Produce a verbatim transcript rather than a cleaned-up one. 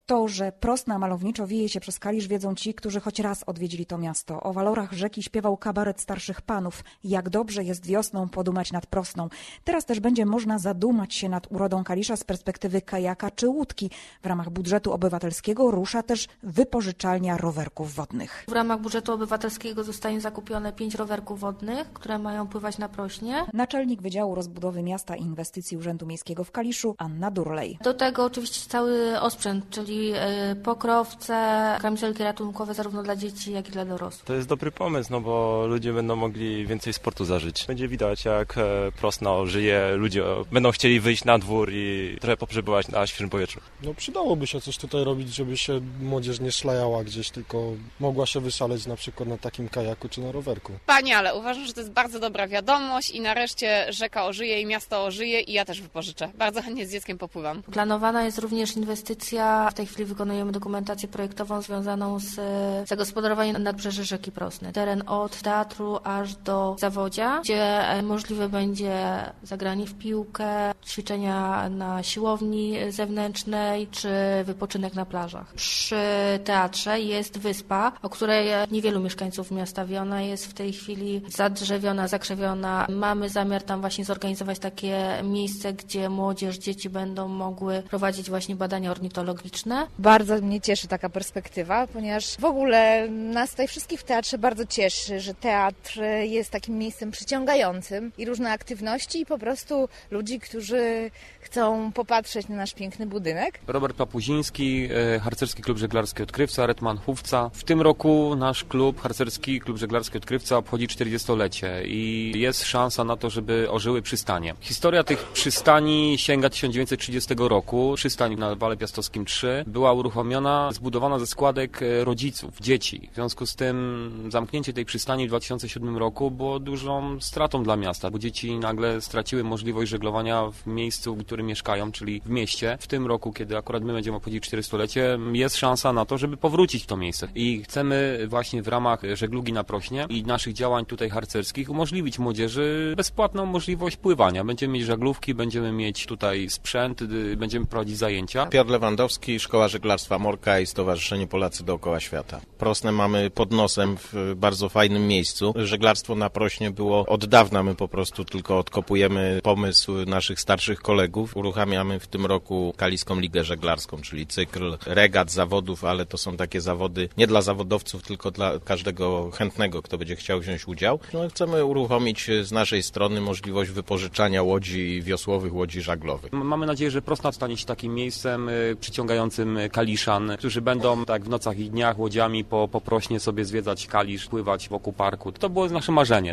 To, że Prosna malowniczo wieje się przez Kalisz, wiedzą ci, którzy choć raz odwiedzili to miasto. O walorach rzeki śpiewał kabaret starszych panów. Jak dobrze jest wiosną podumać nad Prosną. Teraz też będzie można zadumać się nad urodą Kalisza z perspektywy kajaka czy łódki. W ramach budżetu obywatelskiego rusza też wypożyczalnia rowerków wodnych. W ramach budżetu obywatelskiego zostanie zakupione pięć rowerków wodnych, które mają pływać na Prośnie. Naczelnik Wydziału Rozbudowy Miasta i Inwestycji Urzędu Miejskiego w Kaliszu, Anna Durlej. Do tego oczywiście cały osprzęt, czyli pokrowce, kamizelki ratunkowe zarówno dla dzieci, jak i dla dorosłych. To jest dobry pomysł, no bo ludzie będą mogli więcej sportu zażyć. Będzie widać, jak Prosna ożyje, ludzie będą chcieli wyjść na dwór i trochę poprzebywać na świeżym powietrzu. No przydałoby się coś tutaj robić, żeby się młodzież nie szlajała gdzieś, tylko mogła się wyszaleć na przykład na takim kajaku czy na rowerku. Wspaniale, uważam, że to jest bardzo dobra wiadomość i nareszcie rzeka ożyje i miasto ożyje i ja też wypożyczę. Bardzo chętnie z dzieckiem popływam. Planowana jest również inwestycja, w tej chwili wykonujemy dokumentację projektową związaną z zagospodarowaniem nadbrzeży rzeki Prosnej. Teren od teatru aż do Zawodzia, gdzie możliwe będzie zagranie w piłkę, ćwiczenia na siłowni zewnętrznej czy wypoczynek na plażach. Przy teatrze jest wyspa, o której niewielu mieszkańców miasta wie. Ona jest w tej chwili zadrzewiona, zakrzewiona. Mamy zamiar tam właśnie zorganizować takie miejsce, gdzie młodzież, dzieci będą mogły prowadzić właśnie badania ornitologiczne. Bardzo mnie cieszy taka perspektywa, ponieważ w ogóle nas tutaj wszystkich w teatrze bardzo cieszy, że teatr jest takim miejscem przyciągającym i różne aktywności i po prostu ludzi, którzy chcą popatrzeć na nasz piękny budynek. Robert Papuziński, Harcerski Klub Żeglarski Odkrywca, Retman Hufca. W tym roku nasz klub, Harcerski Klub Żeglarski Odkrywca, obchodzi czterdziestolecie i jest szansa na to, żeby ożyły przystanie. Historia tych przystani sięga tysiąc dziewięćset trzydziestego roku. Przystań na Wale Piastowskim trzy była uruchomiona, zbudowana ze składek rodziców, dzieci. W związku z tym zamknięcie tej przystani w dwa tysiące siódmym roku było dużą stratą dla miasta, bo dzieci nagle straciły możliwość żeglowania w miejscu, w którym mieszkają, czyli w mieście. W tym roku, kiedy akurat my będziemy obchodzić czterdziestolecie, jest szansa na to, żeby powrócić w to miejsce. I chcemy właśnie w ramach żeglugi na Prośnie i naszych działań tutaj harcerskich umożliwić młodzieży bezpłatną możliwość pływania. Będziemy mieć żaglówki, będziemy mieć tutaj sprzęt, będziemy prowadzić zajęcia. Piotr Lewandowski, Szkoła Żeglarstwa Morka i Stowarzyszenie Polacy Dookoła Świata. Prosnę mamy pod nosem w bardzo fajnym miejscu. Żeglarstwo na Prośnie było od dawna, my po prostu tylko odkopujemy pomysł naszych starszych kolegów. Uruchamiamy w tym roku Kaliską Ligę Żeglarską, czyli cykl regat, zawodów, ale to są takie zawody nie dla zawodowców, tylko dla każdego chętnego, kto będzie chciał wziąć udział. No, chcemy uruchomić z naszej strony możliwość wypożyczania łodzi wiosłowych, łodzi żaglowych. Mamy nadzieję, że Prosna stanie się takim miejscem przyciągającym Kaliszan, którzy będą tak w nocach i dniach łodziami po, po Prośnie sobie zwiedzać Kalisz, pływać wokół parku. To było nasze marzenie.